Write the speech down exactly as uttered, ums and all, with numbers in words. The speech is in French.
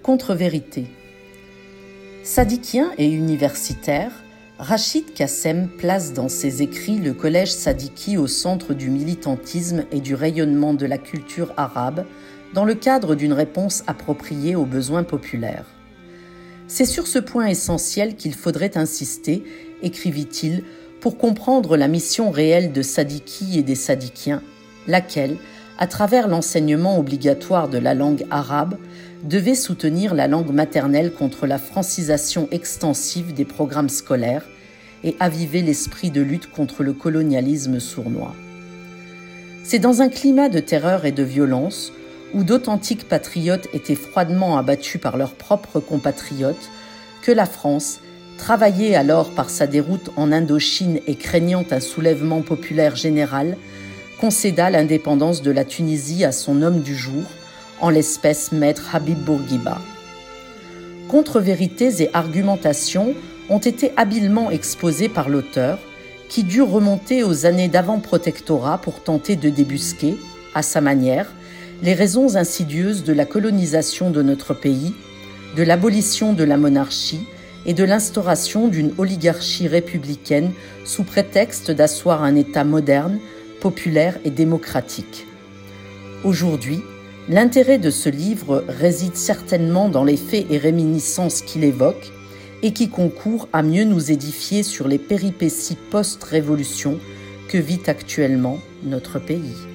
Contre-vérité. Sadikien et universitaire, Rachid Kassem place dans ses écrits le collège Sadiki au centre du militantisme et du rayonnement de la culture arabe dans le cadre d'une réponse appropriée aux besoins populaires. C'est sur ce point essentiel qu'il faudrait insister, écrivit-il, pour comprendre la mission réelle de Sadiki et des Sadikiens, laquelle, à travers l'enseignement obligatoire de la langue arabe, devait soutenir la langue maternelle contre la francisation extensive des programmes scolaires et aviver l'esprit de lutte contre le colonialisme sournois. C'est dans un climat de terreur et de violence, où d'authentiques patriotes étaient froidement abattus par leurs propres compatriotes, que la France, travaillée alors par sa déroute en Indochine et craignant un soulèvement populaire général, concéda l'indépendance de la Tunisie à son homme du jour, en l'espèce maître Habib Bourguiba. Contre-vérités et argumentations ont été habilement exposées par l'auteur, qui dut remonter aux années d'avant-protectorat pour tenter de débusquer, à sa manière, les raisons insidieuses de la colonisation de notre pays, de l'abolition de la monarchie et de l'instauration d'une oligarchie républicaine sous prétexte d'asseoir un État moderne, populaire et démocratique. Aujourd'hui, l'intérêt de ce livre réside certainement dans les faits et réminiscences qu'il évoque et qui concourent à mieux nous édifier sur les péripéties post-révolution que vit actuellement notre pays.